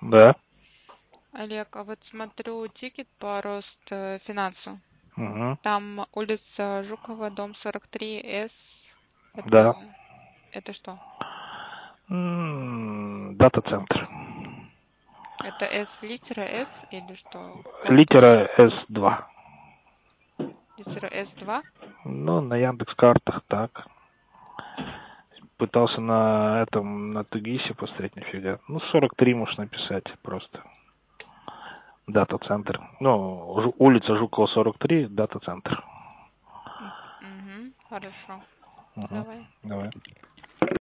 Да. Олег, а вот смотрю тикет по Росфинансу. Угу. Там улица Жукова, дом 43С. Да. Это что? Дата-центр. Это С литера С или что? Как Литера пишешь? С2. Литера С2? Ну, на Яндекс.Картах так. Пытался на этом, на Тугисе посмотреть, нифига. Ну, 43 можешь написать просто. Дата-центр. Ну, улица Жукова, 43, дата-центр. Угу, хорошо. Угу. Давай. Давай.